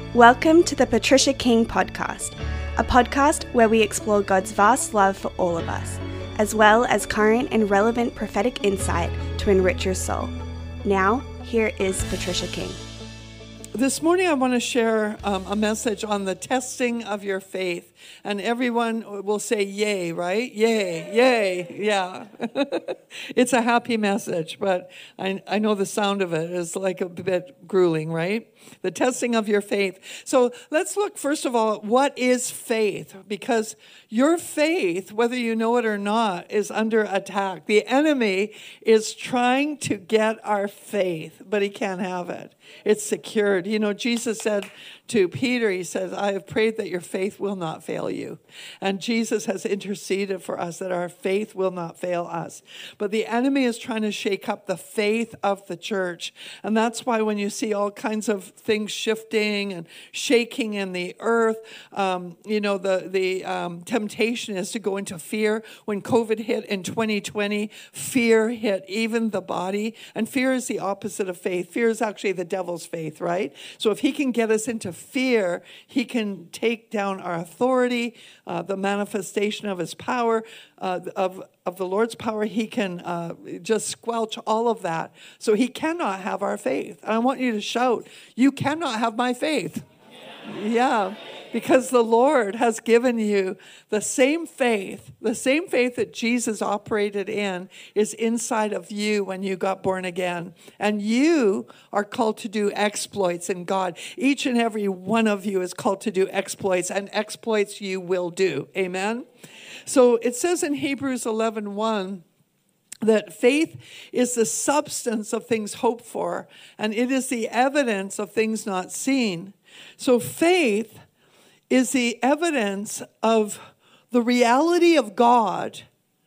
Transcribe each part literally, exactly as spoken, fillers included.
Welcome to the Patricia King Podcast, a podcast where we explore God's vast love for all of us, as well as current and relevant prophetic insight to enrich your soul. Now, here is Patricia King. This morning I want to share um, a message on the testing of your faith. And everyone will say yay, right? Yay, yay, yeah. It's a happy message, but I, I know the sound of it is like a bit grueling, right? The testing of your faith. So let's look first of all at what is faith, because your faith, whether you know it or not, is under attack. The enemy is trying to get our faith, but he can't have it. It's secured. You know, Jesus said to Peter, he says, I have prayed that your faith will not fail you. And Jesus has interceded for us that our faith will not fail us. But the enemy is trying to shake up the faith of the church. And that's why when you see all kinds of things shifting and shaking in the earth, um, you know, the, the um, temptation is to go into fear. When COVID hit in twenty twenty, fear hit even the body. And fear is the opposite of faith. Fear is actually the devil's faith, right? So if he can get us into fear, he can take down our authority, uh, the manifestation of his power, uh, of, of the Lord's power. He can uh, just squelch all of that. So he cannot have our faith. And I want you to shout, you cannot have my faith. Yeah. yeah. Because the Lord has given you the same faith, the same faith that Jesus operated in is inside of you when you got born again. And you are called to do exploits in God. Each and every one of you is called to do exploits, and exploits you will do. Amen? So it says in Hebrews eleven one, that faith is the substance of things hoped for, and it is the evidence of things not seen. So faith is the evidence of the reality of God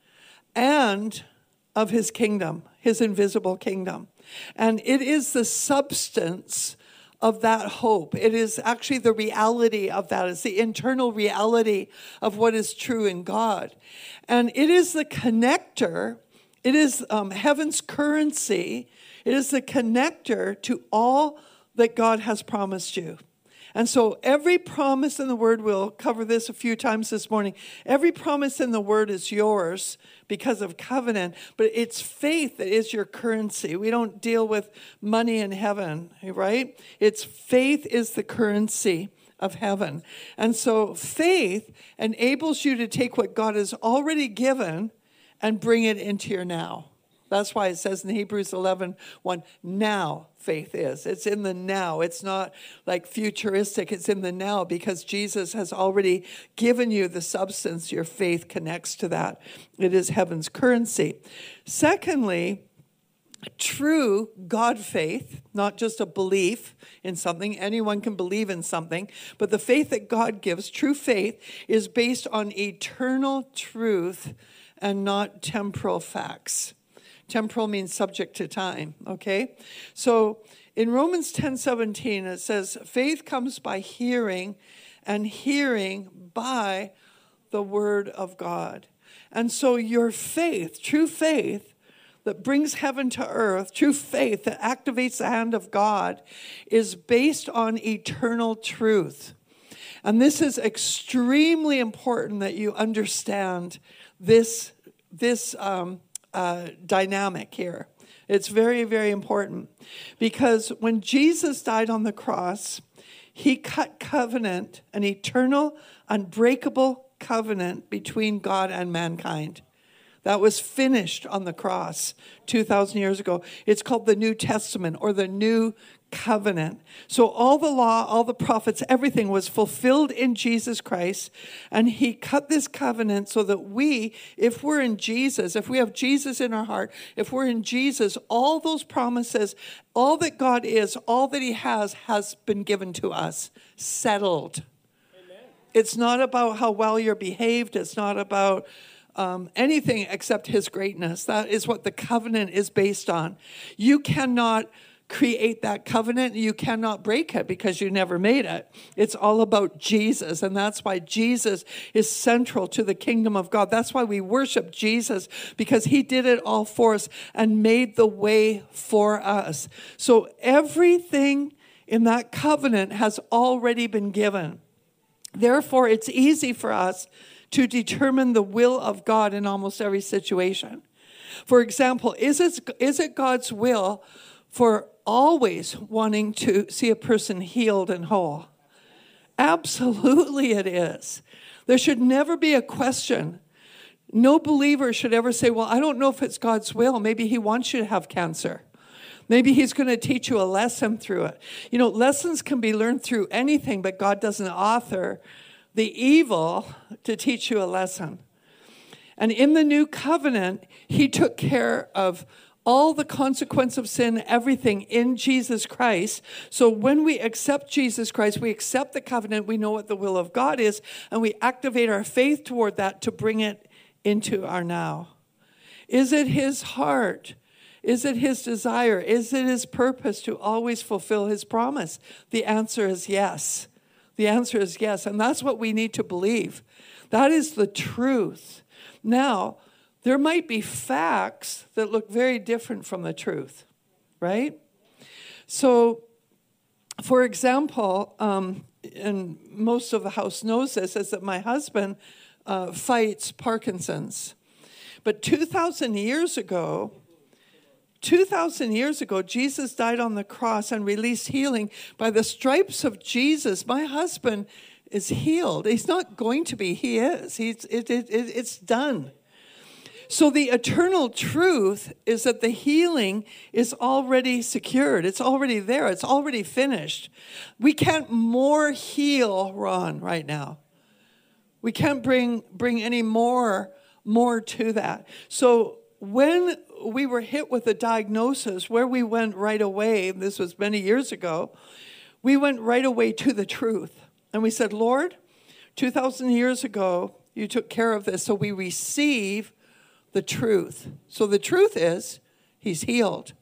and of his kingdom, his invisible kingdom. And it is the substance of that hope. It is actually the reality of that. It's the internal reality of what is true in God. And it is the connector. It is um, heaven's currency. It is the connector to all that God has promised you. And so every promise in the Word, we'll cover this a few times this morning, every promise in the Word is yours because of covenant, but it's faith that is your currency. We don't deal with money in heaven, right? It's faith is the currency of heaven. And so faith enables you to take what God has already given and bring it into your now. That's why it says in Hebrews eleven one, now faith is. It's in the now. It's not like futuristic. It's in the now because Jesus has already given you the substance. Your faith connects to that. It is heaven's currency. Secondly, true God faith, not just a belief in something. Anyone can believe in something, but the faith that God gives, true faith, is based on eternal truth and not temporal facts. Temporal means subject to time, okay? So in Romans ten seventeen, it says, faith comes by hearing, and hearing by the word of God. And so your faith, true faith, that brings heaven to earth, true faith that activates the hand of God, is based on eternal truth. And this is extremely important that you understand this, this um, Uh, dynamic here. It's very, very important because when Jesus died on the cross, he cut covenant, an eternal, unbreakable covenant between God and mankind. That was finished on the cross two thousand years ago. It's called the New Testament or the New Covenant. So all the law, all the prophets, everything was fulfilled in Jesus Christ. And he cut this covenant so that we, if we're in Jesus, if we have Jesus in our heart, if we're in Jesus, all those promises, all that God is, all that he has, has been given to us, settled. Amen. It's not about how well you're behaved. It's not about Um, anything except his greatness. That is what the covenant is based on. You cannot create that covenant. You cannot break it because you never made it. It's all about Jesus, and that's why Jesus is central to the kingdom of God. That's why we worship Jesus, because he did it all for us and made the way for us. So everything in that covenant has already been given. Therefore, it's easy for us to determine the will of God in almost every situation. For example, is it, is it God's will for always wanting to see a person healed and whole? Absolutely it is. There should never be a question. No believer should ever say, well, I don't know if it's God's will. Maybe he wants you to have cancer. Maybe he's going to teach you a lesson through it. You know, lessons can be learned through anything, but God doesn't author the evil to teach you a lesson. And in the new covenant, he took care of all the consequence of sin, everything in Jesus Christ. So when we accept Jesus Christ, we accept the covenant, we know what the will of God is, and we activate our faith toward that to bring it into our now. Is it his heart? Is it his desire? Is it his purpose to always fulfill his promise? The answer is yes. The answer is yes, and that's what we need to believe. That is the truth. Now, there might be facts that look very different from the truth, right? So, for example, um, and most of the house knows this, is that my husband uh, fights Parkinson's. But two thousand years ago, two thousand years ago, Jesus died on the cross and released healing. By the stripes of Jesus, my husband is healed. He's not going to be, he is. He's, it, it, it, it's done. So the eternal truth is that the healing is already secured. It's already there. It's already finished. We can't more heal Ron right now. We can't bring bring any more, more to that. So when we were hit with a diagnosis, where we went right away, this was many years ago, we went right away to the truth. And we said, Lord, two thousand years ago, you took care of this, so we receive the truth. So the truth is, he's healed.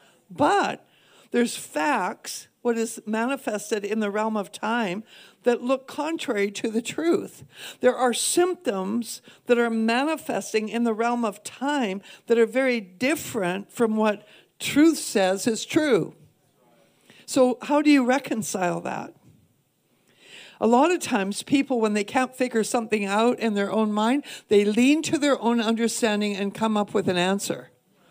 But there's facts, what is manifested in the realm of time, that look contrary to the truth. There are symptoms that are manifesting in the realm of time that are very different from what truth says is true. So how do you reconcile that? A lot of times people, when they can't figure something out in their own mind, they lean to their own understanding and come up with an answer.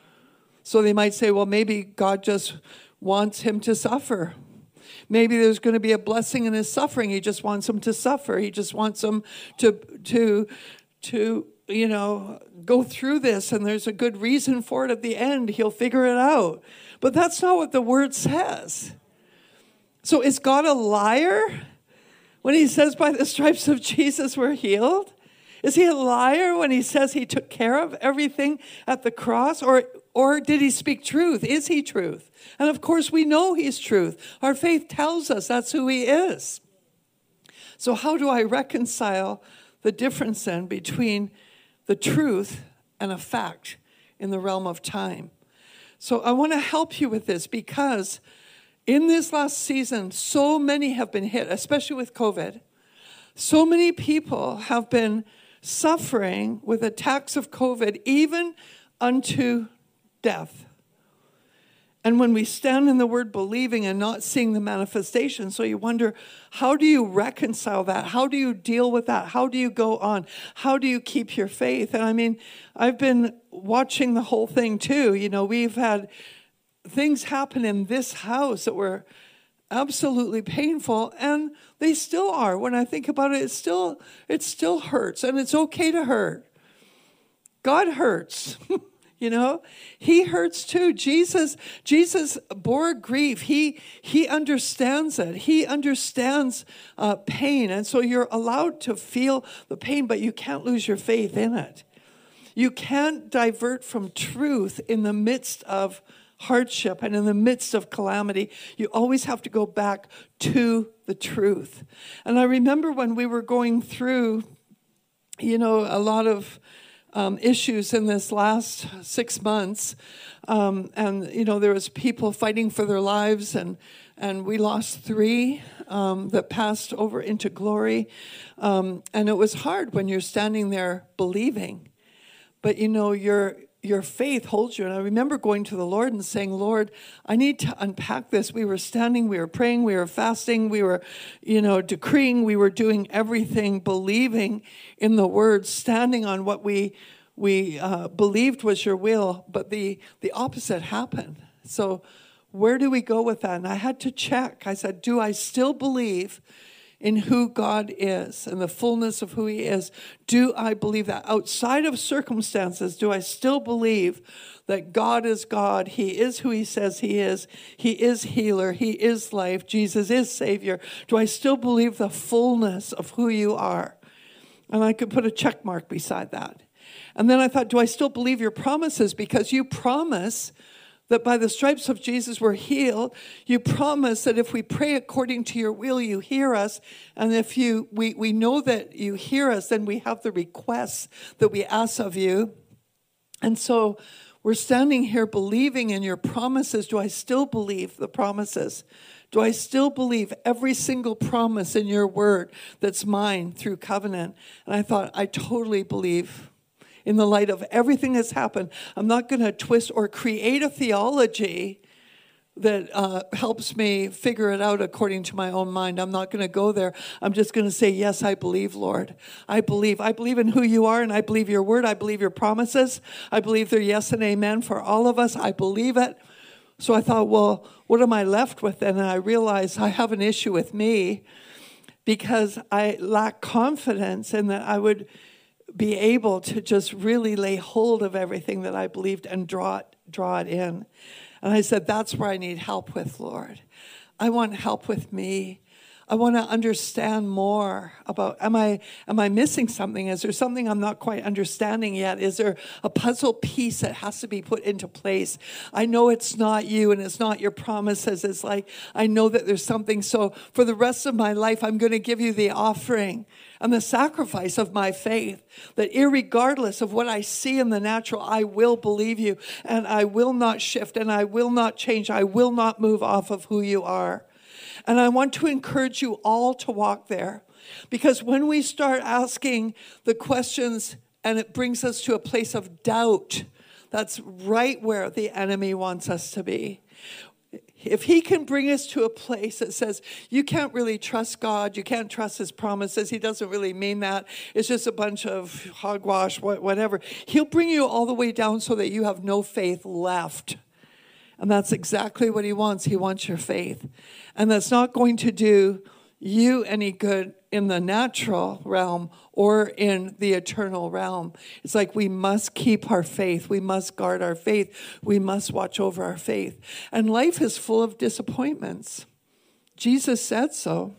So they might say, well, maybe God just wants him to suffer. Maybe there's going to be a blessing in his suffering. He just wants him to suffer. He just wants him to, to, to, you know, go through this, and there's a good reason for it at the end. He'll figure it out. But that's not what the word says. So is God a liar when he says by the stripes of Jesus we're healed? Is he a liar when he says he took care of everything at the cross? Or, or did he speak truth? Is he truth? And of course we know he's truth. Our faith tells us that's who he is. So how do I reconcile the difference then between the truth and a fact in the realm of time? So I want to help you with this, because in this last season, so many have been hit, especially with COVID. So many people have been suffering with attacks of COVID, even unto death. And when we stand in the word believing and not seeing the manifestation, so you wonder, how do you reconcile that? How do you deal with that? How do you go on? How do you keep your faith? And I mean, I've been watching the whole thing too. You know, we've had things happen in this house that were absolutely painful, and they still are. When I think about it, it still it still hurts, and it's okay to hurt. God hurts. You know, he hurts too. Jesus, Jesus bore grief. He he understands it. He understands uh, pain, and so you're allowed to feel the pain, but you can't lose your faith in it. You can't divert from truth in the midst of hardship and in the midst of calamity. You always have to go back to the truth. And I remember when we were going through, you know, a lot of um, issues in this last six months, um, and you know, there was people fighting for their lives, and and we lost three um, that passed over into glory, um, and it was hard when you're standing there believing, but you know, you're your faith holds you. And I remember going to the Lord and saying, Lord, I need to unpack this. We were standing, we were praying, we were fasting, we were, you know, decreeing, we were doing everything, believing in the word, standing on what we we uh, believed was your will, but the, the opposite happened. So where do we go with that? And I had to check. I said, do I still believe in who God is and the fullness of who he is? Do I believe that? Outside of circumstances, do I still believe that God is God? He is who he says he is. He is healer. He is life. Jesus is Savior. Do I still believe the fullness of who you are? And I could put a check mark beside that. And then I thought, do I still believe your promises? Because you promise that by the stripes of Jesus we're healed. You promise that if we pray according to your will, you hear us. And if you we, we know that you hear us, then we have the requests that we ask of you. And so we're standing here believing in your promises. Do I still believe the promises? Do I still believe every single promise in your word that's mine through covenant? And I thought, I totally believe. In the light of everything that's happened, I'm not going to twist or create a theology that uh, helps me figure it out according to my own mind. I'm not going to go there. I'm just going to say, yes, I believe, Lord. I believe. I believe in who you are, and I believe your word. I believe your promises. I believe they're yes and amen for all of us. I believe it. So I thought, well, what am I left with then? And I realized I have an issue with me because I lack confidence in that I would be able to just really lay hold of everything that I believed and draw it, draw it in. And I said, that's where I need help with, Lord. I want help with me. I want to understand more about, am I am I missing something? Is there something I'm not quite understanding yet? Is there a puzzle piece that has to be put into place? I know it's not you and it's not your promises. It's like, I know that there's something. So for the rest of my life, I'm going to give you the offering and the sacrifice of my faith, that irregardless of what I see in the natural, I will believe you and I will not shift and I will not change. I will not move off of who you are. And I want to encourage you all to walk there, because when we start asking the questions and it brings us to a place of doubt, that's right where the enemy wants us to be. If he can bring us to a place that says, you can't really trust God, you can't trust his promises, he doesn't really mean that, it's just a bunch of hogwash, whatever, he'll bring you all the way down so that you have no faith left. And that's exactly what he wants. He wants your faith. And that's not going to do you any good in the natural realm or in the eternal realm. It's like we must keep our faith. We must guard our faith. We must watch over our faith. And life is full of disappointments. Jesus said so.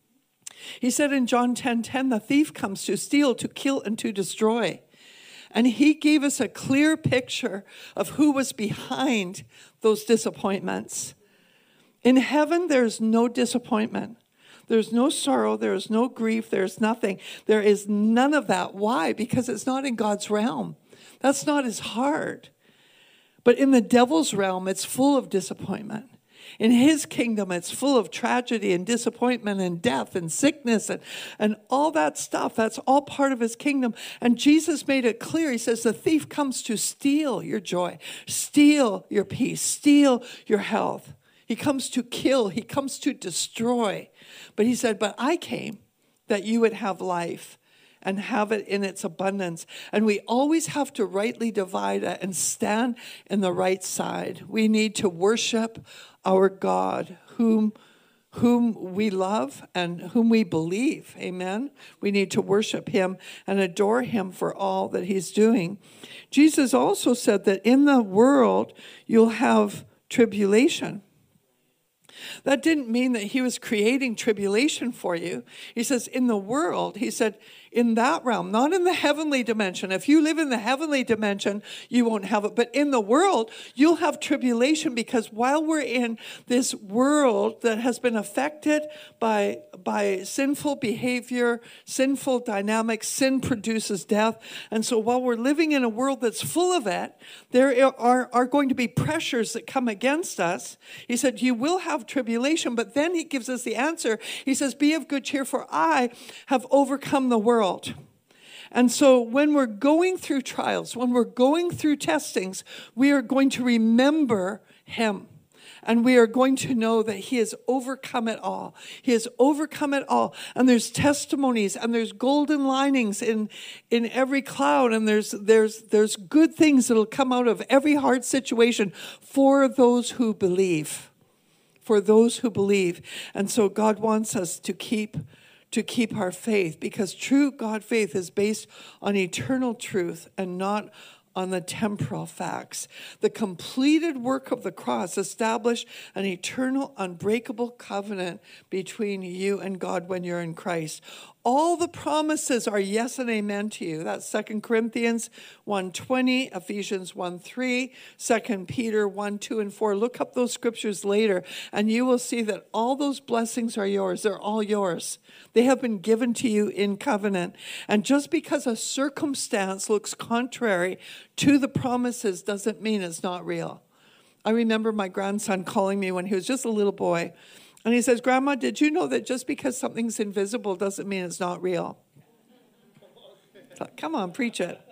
He said in John ten ten, the thief comes to steal, to kill, and to destroy. And he gave us a clear picture of who was behind those disappointments. In heaven, there's no disappointment. There's no sorrow. There's no grief. There's nothing. There is none of that. Why? Because it's not in God's realm. That's not his heart. But in the devil's realm, it's full of disappointment. In his kingdom, it's full of tragedy and disappointment and death and sickness and, and all that stuff. That's all part of his kingdom. And Jesus made it clear. He says, the thief comes to steal your joy, steal your peace, steal your health. He comes to kill. He comes to destroy. But he said, but I came that you would have life and have it in its abundance. And we always have to rightly divide it and stand in the right side. We need to worship our God, whom, whom we love and whom we believe. Amen. We need to worship him and adore him for all that he's doing. Jesus also said that in the world you'll have tribulation. That didn't mean that he was creating tribulation for you. He says, in the world, he said, in that realm, not in the heavenly dimension. If you live in the heavenly dimension, you won't have it. But in the world, you'll have tribulation, because while we're in this world that has been affected by, by sinful behavior, sinful dynamics, sin produces death. And so while we're living in a world that's full of it, there are, are going to be pressures that come against us. He said, you will have tribulation, but then he gives us the answer. He says, be of good cheer, for I have overcome the world. And so when we're going through trials, when we're going through testings, we are going to remember him. And we are going to know that he has overcome it all. He has overcome it all. And there's testimonies and there's golden linings in, in every cloud. And there's, there's, there's good things that will come out of every hard situation for those who believe. For those who believe. And so God wants us to keep to keep our faith, because true God faith is based on eternal truth and not on the temporal facts. The completed work of the cross established an eternal, unbreakable covenant between you and God when you're in Christ. All the promises are yes and amen to you. That's Second Corinthians one twenty, Ephesians one three, Second Peter one two and four. Look up those scriptures later, and you will see that all those blessings are yours. They're all yours. They have been given to you in covenant. And just because a circumstance looks contrary to the promises doesn't mean it's not real. I remember my grandson calling me when he was just a little boy. And he says, Grandma, did you know that just because something's invisible doesn't mean it's not real? Come on, preach it.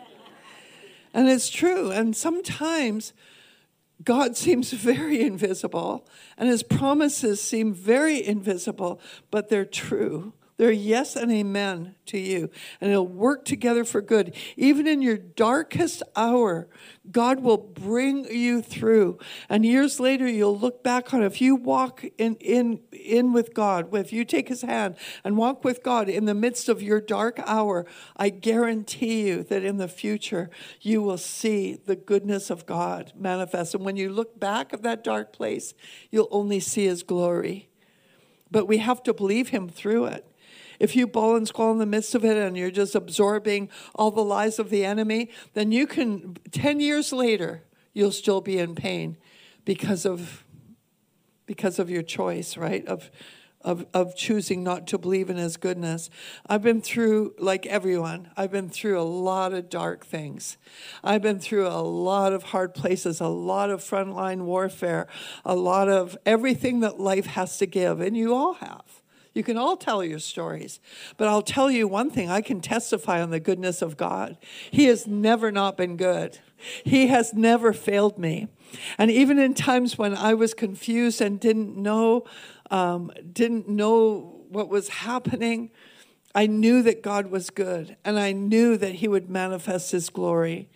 And it's true. And sometimes God seems very invisible, and his promises seem very invisible, but they're true. They're yes and amen to you. And it'll work together for good. Even in your darkest hour, God will bring you through. And years later, you'll look back on it. If you walk in, in, in with God, if you take his hand and walk with God in the midst of your dark hour, I guarantee you that in the future, you will see the goodness of God manifest. And when you look back at that dark place, you'll only see his glory. But we have to believe him through it. If you bawl and squall in the midst of it and you're just absorbing all the lies of the enemy, then you can, ten years later, you'll still be in pain because of because of your choice, right? Of, of, of choosing not to believe in his goodness. I've been through, like everyone, I've been through a lot of dark things. I've been through a lot of hard places, a lot of frontline warfare, a lot of everything that life has to give, and you all have. You can all tell your stories. But I'll tell you one thing. I can testify on the goodness of God. He has never not been good. He has never failed me. And even in times when I was confused and didn't know, um, didn't know what was happening, I knew that God was good. And I knew that he would manifest his glory.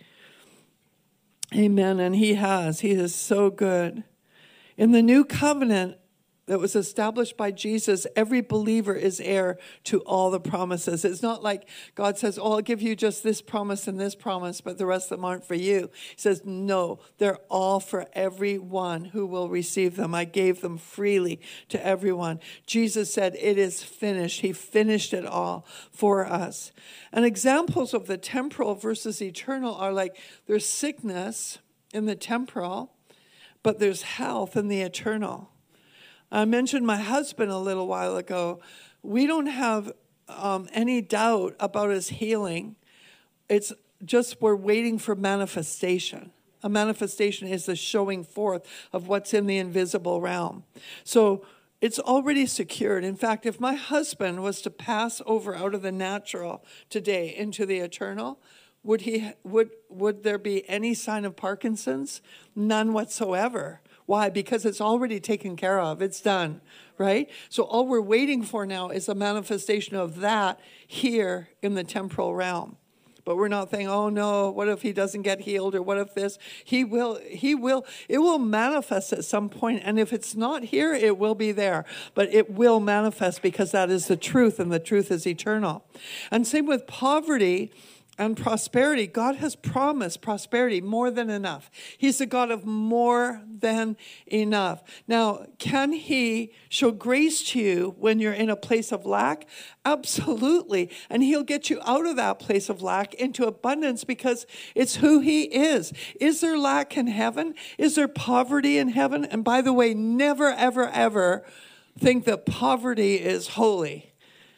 Amen. And he has. He is so good. In the new covenant that was established by Jesus, every believer is heir to all the promises. It's not like God says, oh, I'll give you just this promise and this promise, but the rest of them aren't for you. He says, no, they're all for everyone who will receive them. I gave them freely to everyone. Jesus said, it is finished. He finished it all for us. And examples of the temporal versus eternal are like there's sickness in the temporal, but there's health in the eternal. I mentioned my husband a little while ago. We don't have um, any doubt about his healing. It's just we're waiting for manifestation. A manifestation is the showing forth of what's in the invisible realm. So it's already secured. In fact, if my husband was to pass over out of the natural today into the eternal, would he would would there be any sign of Parkinson's? None whatsoever. Why? Because it's already taken care of. It's done, right? So all we're waiting for now is a manifestation of that here in the temporal realm. But we're not thinking, oh no, what if he doesn't get healed, or what if this? He will, he will, it will manifest at some point. And if it's not here, it will be there. But it will manifest because that is the truth, and the truth is eternal. And same with poverty and prosperity. God has promised prosperity, more than enough. He's the God of more than enough. Now, can he show grace to you when you're in a place of lack? Absolutely. And he'll get you out of that place of lack into abundance, because it's who he is. Is there lack in heaven? Is there poverty in heaven? And by the way, never, ever, ever think that poverty is holy.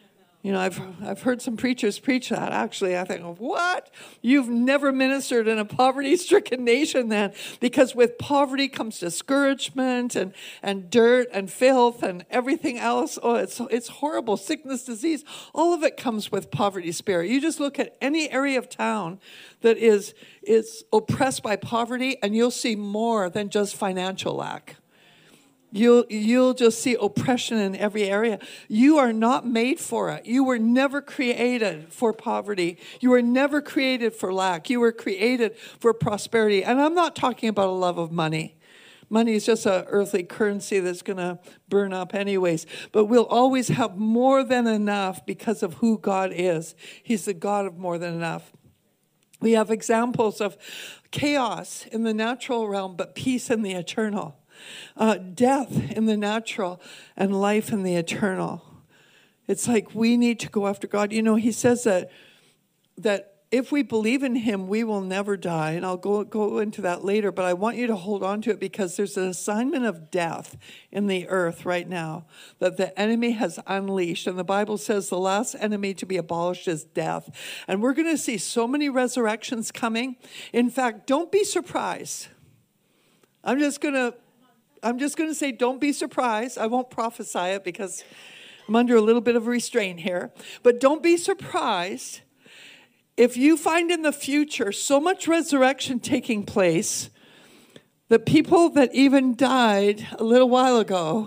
You know, I've I've heard some preachers preach that, actually. I think, what? You've never ministered in a poverty-stricken nation then, because with poverty comes discouragement and, and dirt and filth and everything else. Oh, it's it's horrible. Sickness, disease, all of it comes with poverty spirit. You just look at any area of town that is, is oppressed by poverty, and you'll see more than just financial lack. You'll, you'll just see oppression in every area. You are not made for it. You were never created for poverty. You were never created for lack. You were created for prosperity. And I'm not talking about a love of money. Money is just an earthly currency that's going to burn up anyways. But we'll always have more than enough because of who God is. He's the God of more than enough. We have examples of chaos in the natural realm, but peace in the eternal. Uh, death in the natural and life in the eternal. It's like we need to go after God. You know, he says that that if we believe in him, we will never die. And I'll go, go into that later, but I want you to hold on to it because there's an assignment of death in the earth right now that the enemy has unleashed. And the Bible says the last enemy to be abolished is death. And we're going to see so many resurrections coming. In fact, don't be surprised. I'm just going to I'm just going to say, don't be surprised. I won't prophesy it because I'm under a little bit of restraint here. But don't be surprised if you find in the future so much resurrection taking place that people that even died a little while ago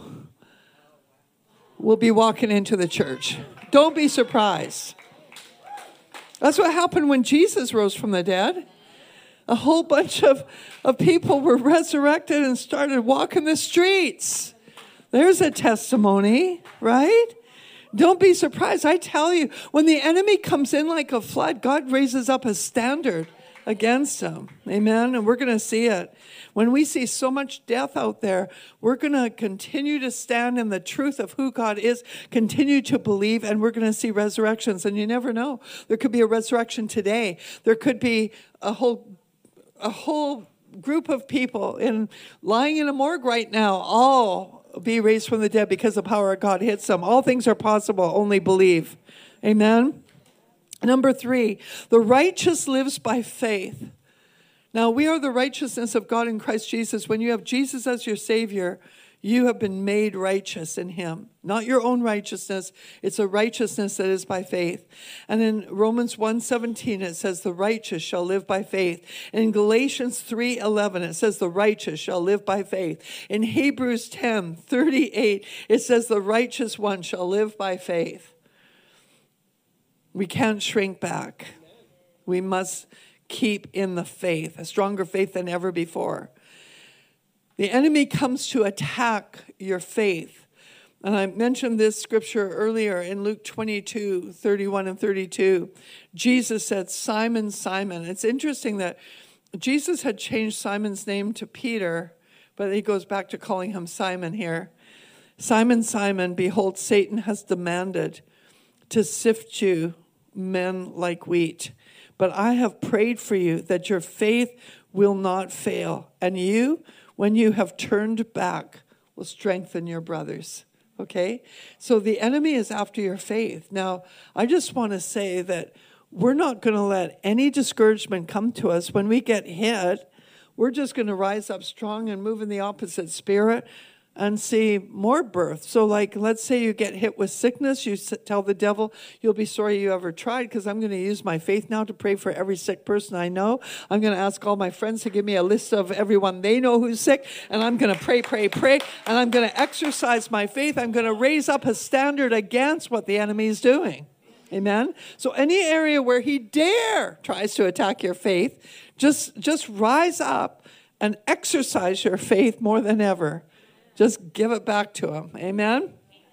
will be walking into the church. Don't be surprised. That's what happened when Jesus rose from the dead. A whole bunch of, of people were resurrected and started walking the streets. There's a testimony, right? Don't be surprised. I tell you, when the enemy comes in like a flood, God raises up a standard against him. Amen? And we're going to see it. When we see so much death out there, we're going to continue to stand in the truth of who God is, continue to believe, and we're going to see resurrections. And you never know. There could be a resurrection today. There could be a whole a whole group of people in lying in a morgue right now, all be raised from the dead because the power of God hits them. All things are possible, only believe. Amen? Number three, the righteous lives by faith. Now, we are the righteousness of God in Christ Jesus. When you have Jesus as your Savior, you have been made righteous in him. Not your own righteousness. It's a righteousness that is by faith. And in Romans one seventeen, it says, the righteous shall live by faith. And in Galatians three eleven, it says, the righteous shall live by faith. In Hebrews ten thirty-eight, it says, the righteous one shall live by faith. We can't shrink back. We must keep in the faith, a stronger faith than ever before. The enemy comes to attack your faith. And I mentioned this scripture earlier in Luke twenty-two, thirty-one and thirty-two. Jesus said, Simon, Simon. It's interesting that Jesus had changed Simon's name to Peter, but he goes back to calling him Simon here. Simon, Simon, behold, Satan has demanded to sift you, men like wheat. But I have prayed for you that your faith will not fail. And you, when you have turned back, will strengthen your brothers. Okay? So the enemy is after your faith. Now, I just want to say that we're not going to let any discouragement come to us. When we get hit, we're just going to rise up strong and move in the opposite spirit and see more birth. So like, let's say you get hit with sickness. You tell the devil, you'll be sorry you ever tried, because I'm going to use my faith now to pray for every sick person I know. I'm going to ask all my friends to give me a list of everyone they know who's sick, and I'm going to pray, pray, pray, and I'm going to exercise my faith. I'm going to raise up a standard against what the enemy is doing. Amen? So any area where he dare tries to attack your faith, just, just rise up and exercise your faith more than ever. Just give it back to him. Amen?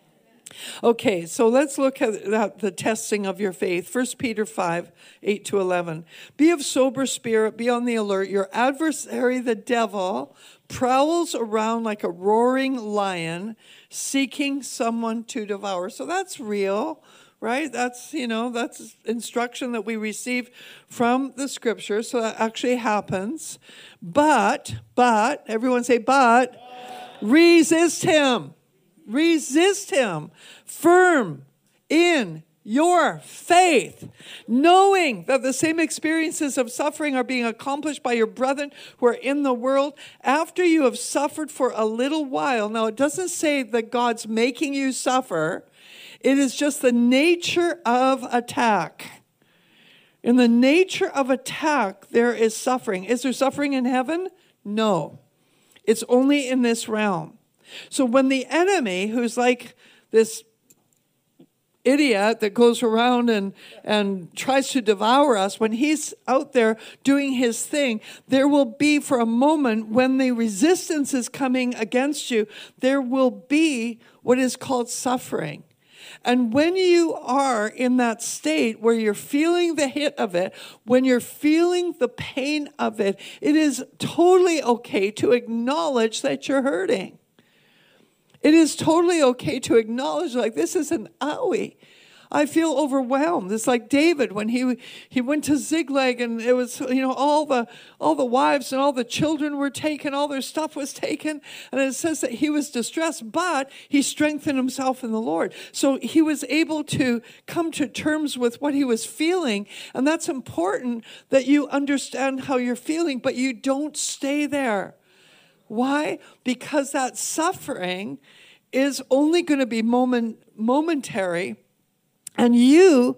Okay, so let's look at the testing of your faith. First Peter five, eight to eleven. Be of sober spirit, be on the alert. Your adversary, the devil, prowls around like a roaring lion, seeking someone to devour. So that's real, right? That's, you know, that's instruction that we receive from the scripture. So that actually happens. But, but, everyone say, but. Resist him. Resist him. Firm in your faith, knowing that the same experiences of suffering are being accomplished by your brethren who are in the world. After you have suffered for a little while, now it doesn't say that God's making you suffer. It is just the nature of attack. In the nature of attack, there is suffering. Is there suffering in heaven? No. It's only in this realm. So when the enemy, who's like this idiot that goes around and, and tries to devour us, when he's out there doing his thing, there will be for a moment when the resistance is coming against you, there will be what is called suffering. And when you are in that state where you're feeling the hit of it, when you're feeling the pain of it, it is totally okay to acknowledge that you're hurting. It is totally okay to acknowledge, like, this is an owie. I feel overwhelmed. It's like David when he he went to Ziklag, and it was, you know, all the all the wives and all the children were taken, all their stuff was taken, and it says that he was distressed, but he strengthened himself in the Lord. So he was able to come to terms with what he was feeling, and that's important, that you understand how you're feeling, but you don't stay there. Why? Because that suffering is only going to be moment momentary. And you,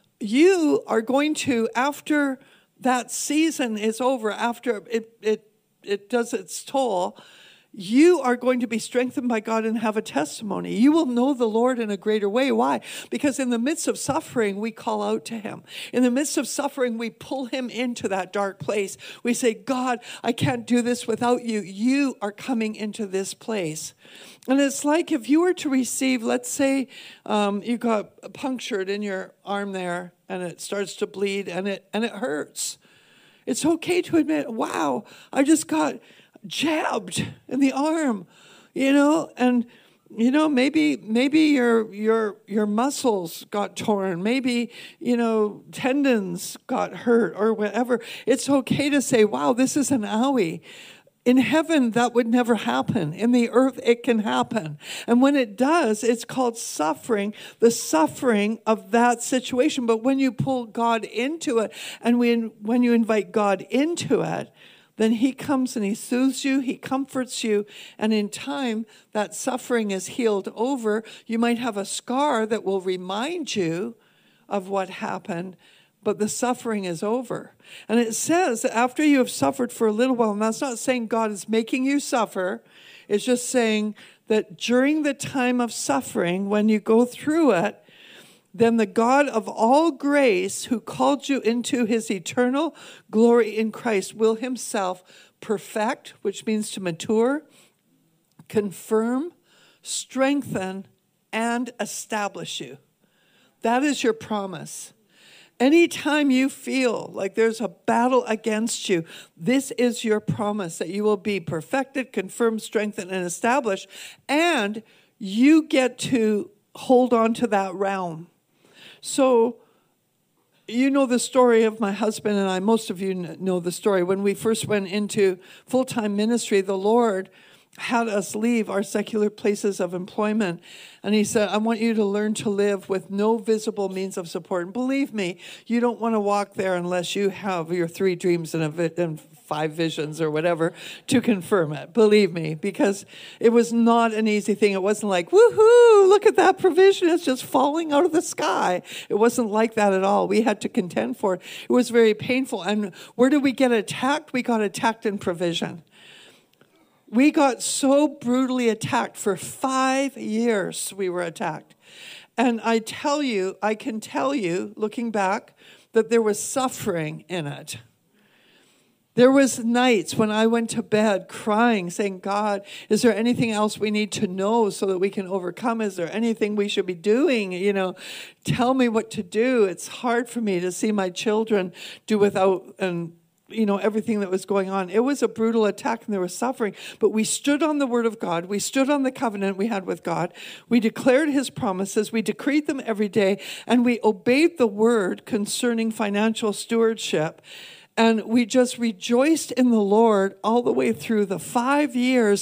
you are going to, after that season is over, after it, it, it does its toll, you are going to be strengthened by God and have a testimony. You will know the Lord in a greater way. Why? Because in the midst of suffering, we call out to him. In the midst of suffering, we pull him into that dark place. We say, God, I can't do this without you. You are coming into this place. And it's like if you were to receive, let's say um, you got punctured in your arm there and it starts to bleed and it and it hurts. It's okay to admit, wow, I just got jabbed in the arm, you know, and you know, maybe maybe your your your muscles got torn, maybe, you know, tendons got hurt or whatever. It's okay to say, wow, this is an owie. In heaven, that would never happen. In the earth, it can happen. And when it does, it's called suffering, the suffering of that situation. But when you pull God into it, and when, when you invite God into it, then he comes and he soothes you, he comforts you, and in time, that suffering is healed over. You might have a scar that will remind you of what happened, but the suffering is over. And it says that after you have suffered for a little while, and that's not saying God is making you suffer, it's just saying that during the time of suffering, when you go through it, then the God of all grace, who called you into his eternal glory in Christ, will himself perfect, which means to mature, confirm, strengthen, and establish you. That is your promise. Anytime you feel like there's a battle against you, this is your promise, that you will be perfected, confirmed, strengthened, and established, and you get to hold on to that realm. So, you know the story of my husband and I. Most of you know the story. When we first went into full-time ministry, the Lord had us leave our secular places of employment. And he said, I want you to learn to live with no visible means of support. And believe me, you don't want to walk there unless you have your three dreams and, a vi- and five visions or whatever to confirm it. Believe me, because it was not an easy thing. It wasn't like, woohoo, look at that provision. It's just falling out of the sky. It wasn't like that at all. We had to contend for it. It was very painful. And where did we get attacked? We got attacked in provision. We got so brutally attacked. For five years we were attacked. And I tell you, I can tell you, looking back, that there was suffering in it. There was nights when I went to bed crying, saying, God, is there anything else we need to know so that we can overcome? Is there anything we should be doing? You know, tell me what to do. It's hard for me to see my children do without and you know, everything that was going on. It was a brutal attack and there was suffering, but we stood on the word of God. We stood on the covenant we had with God. We declared his promises. We decreed them every day, and we obeyed the word concerning financial stewardship. And we just rejoiced in the Lord all the way through the five years.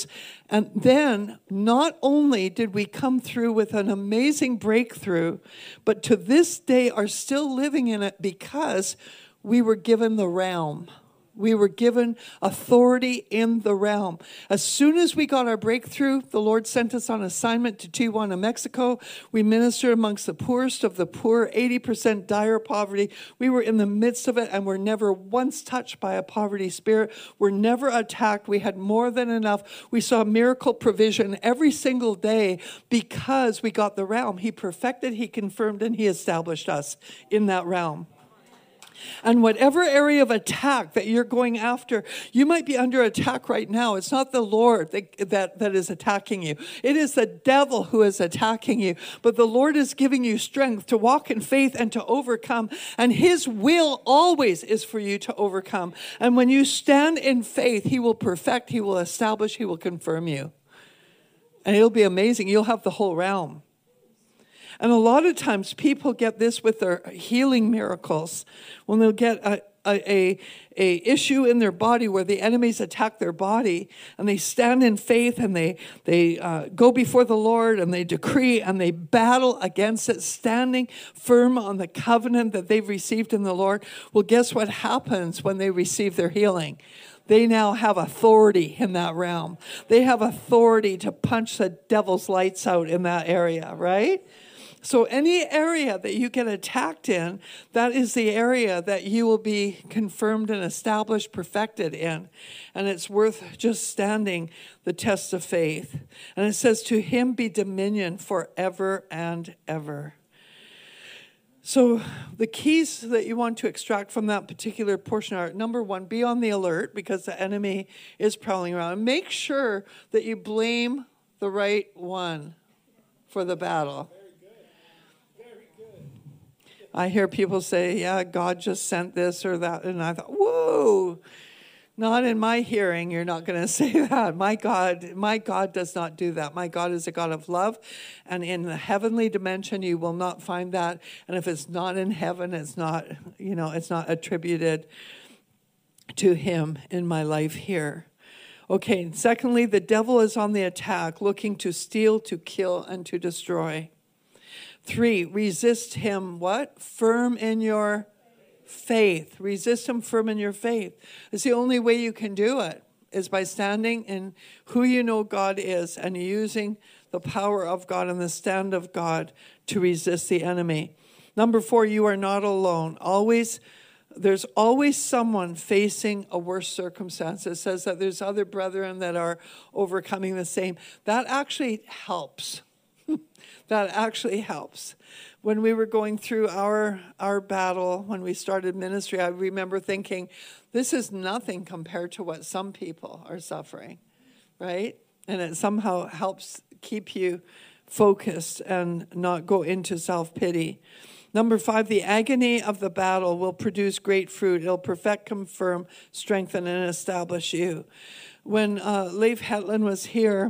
And then not only did we come through with an amazing breakthrough, but to this day are still living in it because we were given the realm. We were given authority in the realm. As soon as we got our breakthrough, the Lord sent us on assignment to Tijuana, Mexico. We ministered amongst the poorest of the poor, eighty percent dire poverty. We were in the midst of it and were never once touched by a poverty spirit. We're never attacked. We had more than enough. We saw miracle provision every single day because we got the realm. He perfected, He confirmed, and He established us in that realm. And whatever area of attack that you're going after, you might be under attack right now. It's not the Lord that, that, that is attacking you. It is the devil who is attacking you. But the Lord is giving you strength to walk in faith and to overcome. And His will always is for you to overcome. And when you stand in faith, He will perfect, He will establish, He will confirm you. And it'll be amazing. You'll have the whole realm. And a lot of times people get this with their healing miracles. When they'll get a, a, a, a issue in their body where the enemies attack their body, and they stand in faith and they, they uh, go before the Lord and they decree and they battle against it, standing firm on the covenant that they've received in the Lord. Well, guess what happens when they receive their healing? They now have authority in that realm. They have authority to punch the devil's lights out in that area, right? So any area that you get attacked in, that is the area that you will be confirmed and established, perfected in. And it's worth just standing the test of faith. And it says, to Him be dominion forever and ever. So the keys that you want to extract from that particular portion are, number one, be on the alert because the enemy is prowling around. Make sure that you blame the right one for the battle. I hear people say, yeah, God just sent this or that. And I thought, whoa, not in my hearing. You're not going to say that. My God, my God does not do that. My God is a God of love. And in the heavenly dimension, you will not find that. And if it's not in heaven, it's not, you know, it's not attributed to Him in my life here. Okay, secondly, the devil is on the attack, looking to steal, to kill, and to destroy. Three, resist him, what? Firm in your faith. Resist him firm in your faith. It's the only way you can do it, is by standing in who you know God is and using the power of God and the stand of God to resist the enemy. Number four, you are not alone. Always, there's always someone facing a worse circumstance. It says that there's other brethren that are overcoming the same. That actually helps. That actually helps. When we were going through our our battle, when we started ministry, I remember thinking, this is nothing compared to what some people are suffering, right? And it somehow helps keep you focused and not go into self-pity. Number five, the agony of the battle will produce great fruit. It'll perfect, confirm, strengthen, and establish you. When uh, Leif Hetland was here,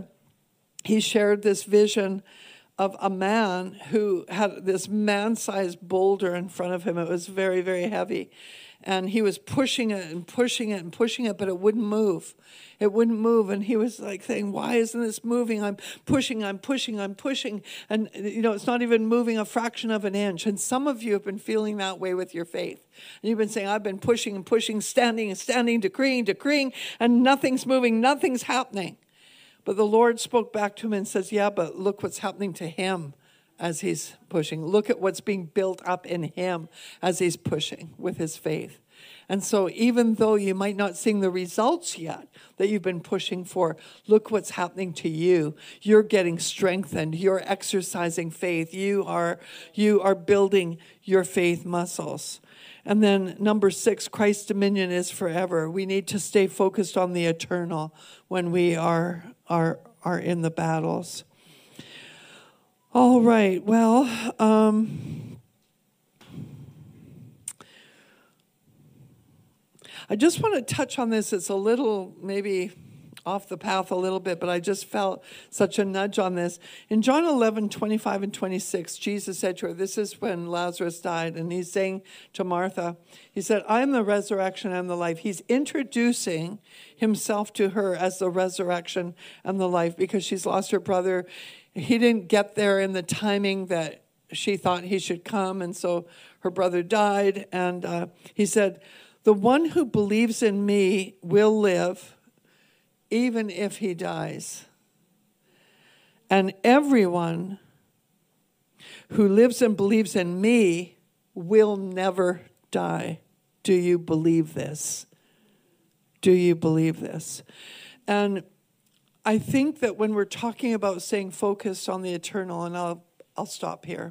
he shared this vision of a man who had this man-sized boulder in front of him. It was very, very heavy. And he was pushing it and pushing it and pushing it, but it wouldn't move. It wouldn't move. And he was like saying, why isn't this moving? I'm pushing, I'm pushing, I'm pushing. And, you know, it's not even moving a fraction of an inch. And some of you have been feeling that way with your faith. And you've been saying, I've been pushing and pushing, standing and standing, decreeing, decreeing, and nothing's moving, nothing's happening. But the Lord spoke back to him and says, yeah, but look what's happening to him as he's pushing. Look at what's being built up in him as he's pushing with his faith. And so even though you might not see the results yet that you've been pushing for, look what's happening to you. You're getting strengthened. You're exercising faith. You are, you are building your faith muscles. And then number six, Christ's dominion is forever. We need to stay focused on the eternal when we are, are, are in the battles. All right, well, um, I just want to touch on this. It's a little maybe off the path a little bit, but I just felt such a nudge on this. In John eleven, twenty-five and twenty-six, Jesus said to her, this is when Lazarus died, and he's saying to Martha, he said, I am the resurrection and the life. He's introducing himself to her as the resurrection and the life because she's lost her brother. He didn't get there in the timing that she thought he should come, and so her brother died. And uh, he said, the one who believes in me will live even if he dies. And everyone who lives and believes in me will never die. Do you believe this? Do you believe this? And I think that when we're talking about staying focused on the eternal, and I'll I'll stop here.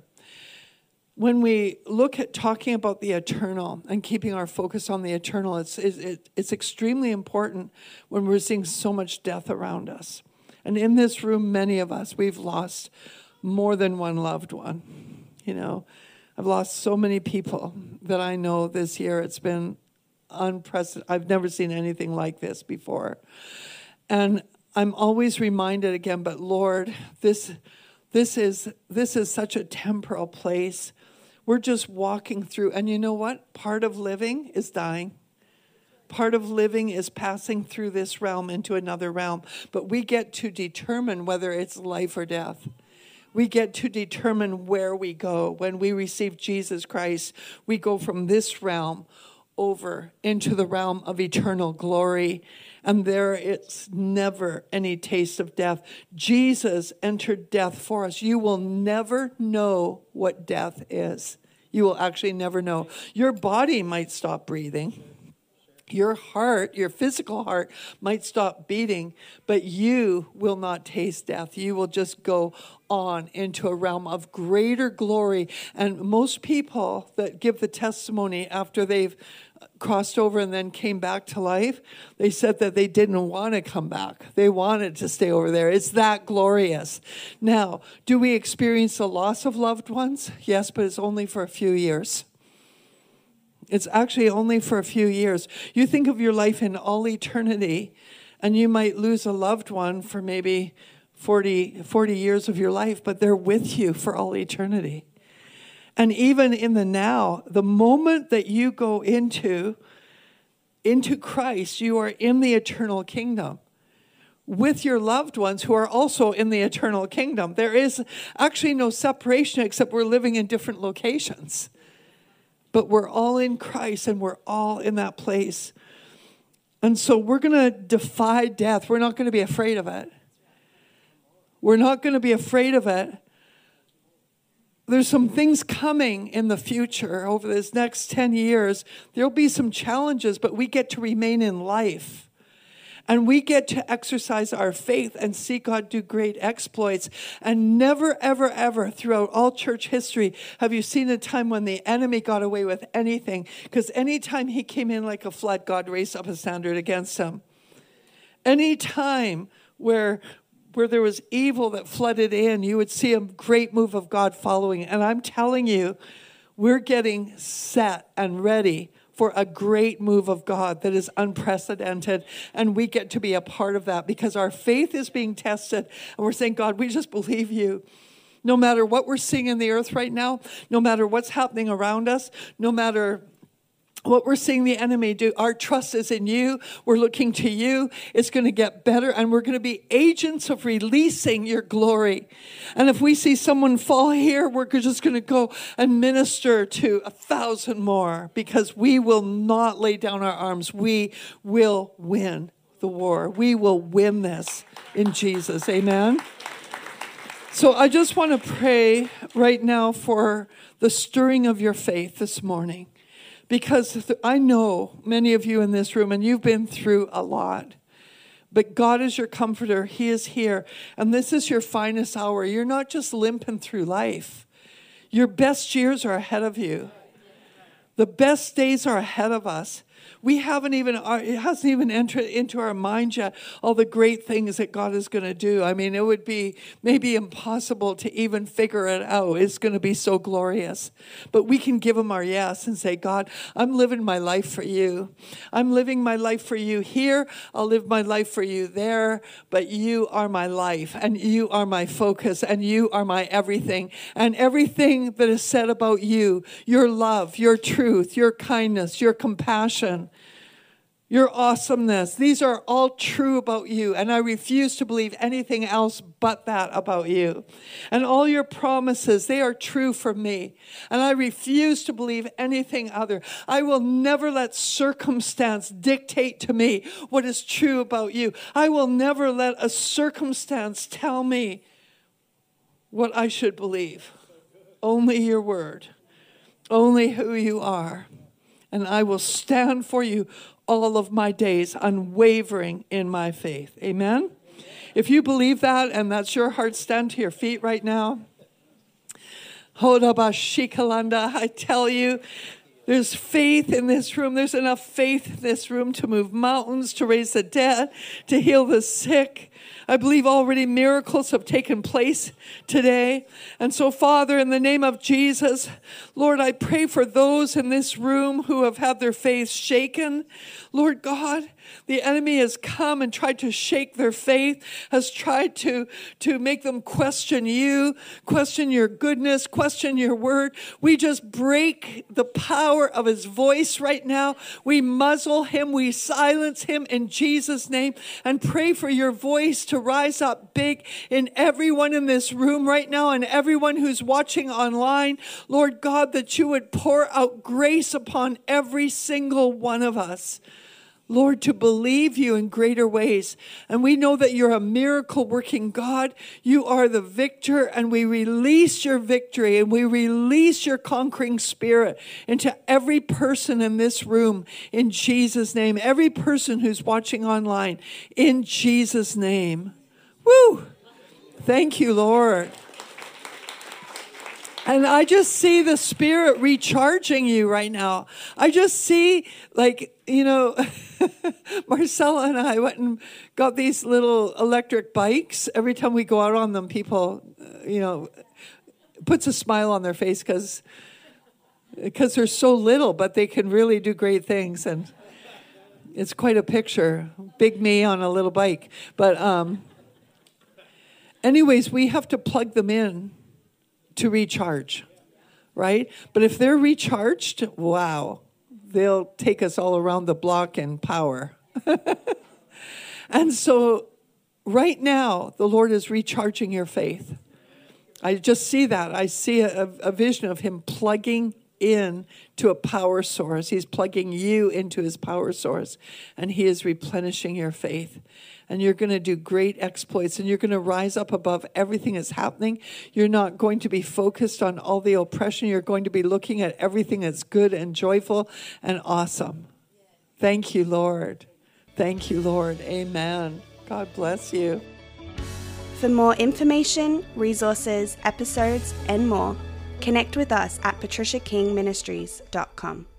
When we look at talking about the eternal and keeping our focus on the eternal, it's, it, it's extremely important when we're seeing so much death around us. And in this room, many of us, we've lost more than one loved one. You know, I've lost so many people that I know this year. It's been unprecedented. I've never seen anything like this before. And I'm always reminded again, but Lord, this, this is, this is such a temporal place. We're just walking through. And you know what? Part of living is dying. Part of living is passing through this realm into another realm. But we get to determine whether it's life or death. We get to determine where we go. When we receive Jesus Christ, we go from this realm over into the realm of eternal glory. And there it's never any taste of death. Jesus entered death for us. You will never know what death is. You will actually never know. Your body might stop breathing. Your heart, your physical heart might stop beating, but you will not taste death. You will just go on into a realm of greater glory. And most people that give the testimony after they've crossed over and then came back to life, they said that they didn't want to come back. They wanted to stay over there. It's that glorious. Now, do we experience the loss of loved ones? Yes, but it's only for a few years. It's actually only for a few years. You think of your life in all eternity, and you might lose a loved one for maybe forty, forty years of your life, but they're with you for all eternity. And even in the now, the moment that you go into, into Christ, you are in the eternal kingdom with your loved ones who are also in the eternal kingdom. There is actually no separation except we're living in different locations. But we're all in Christ and we're all in that place. And so we're going to defy death. We're not going to be afraid of it. We're not going to be afraid of it. There's some things coming in the future over this next ten years. There'll be some challenges, but we get to remain in life. And we get to exercise our faith and see God do great exploits. And never, ever, ever throughout all church history have you seen a time when the enemy got away with anything. Because anytime he came in like a flood, God raised up a standard against him. Any time where, where there was evil that flooded in, you would see a great move of God following. And I'm telling you, we're getting set and ready for a great move of God that is unprecedented. And we get to be a part of that because our faith is being tested. And we're saying, God, we just believe you. No matter what we're seeing in the earth right now, no matter what's happening around us, no matter what we're seeing the enemy do, our trust is in you. We're looking to you. It's going to get better, and we're going to be agents of releasing your glory. And if we see someone fall here, we're just going to go and minister to a thousand more because we will not lay down our arms. We will win the war. We will win this in Jesus. Amen. So I just want to pray right now for the stirring of your faith this morning. Because I know many of you in this room, and you've been through a lot. But God is your comforter. He is here. And this is your finest hour. You're not just limping through life. Your best years are ahead of you. The best days are ahead of us. We haven't even, it hasn't even entered into our mind yet all the great things that God is going to do. I mean, it would be maybe impossible to even figure it out. It's going to be so glorious. But we can give him our yes and say, God, I'm living my life for you. I'm living my life for you here. I'll live my life for you there. But you are my life, and you are my focus, and you are my everything. And everything that is said about you, your love, your truth, your kindness, your compassion, your awesomeness, these are all true about you, and I refuse to believe anything else but that about you. And all your promises, they are true for me, and I refuse to believe anything other. I will never let circumstance dictate to me what is true about you. I will never let a circumstance tell me what I should believe. Only your word, only who you are, and I will stand for you all of my days, unwavering in my faith. Amen? Amen? If you believe that, and that's your heart, stand to your feet right now. Hodabashikalanda, I tell you, there's faith in this room. There's enough faith in this room to move mountains, to raise the dead, to heal the sick. I believe already miracles have taken place today. And so, Father, in the name of Jesus, Lord, I pray for those in this room who have had their faith shaken. Lord God, the enemy has come and tried to shake their faith, has tried to, to make them question you, question your goodness, question your word. We just break the power of his voice right now. We muzzle him, we silence him in Jesus' name, and pray for your voice to rise up big in everyone in this room right now and everyone who's watching online. Lord God, that you would pour out grace upon every single one of us. Lord, to believe you in greater ways. And we know that you're a miracle working God. You are the victor, and we release your victory, and we release your conquering spirit into every person in this room in Jesus' name. Every person who's watching online in Jesus' name. Woo! Thank you, Lord. And I just see the Spirit recharging you right now. I just see, like, you know, Marcella and I went and got these little electric bikes. Every time we go out on them, people, you know, puts a smile on their face because because they're so little, but they can really do great things. And it's quite a picture. Big me on a little bike. But um, anyways, we have to plug them in to recharge, right? But if they're recharged, wow, they'll take us all around the block in power. And so right now, the Lord is recharging your faith. I just see that. I see a, a vision of him plugging in to a power source. He's plugging you into his power source, and he is replenishing your faith. And you're going to do great exploits, and you're going to rise up above everything that's happening. You're not going to be focused on all the oppression. You're going to be looking at everything that's good and joyful and awesome. Thank you, Lord. Thank you, Lord. Amen. God bless you. For more information, resources, episodes, and more, connect with us at patricia king ministries dot com.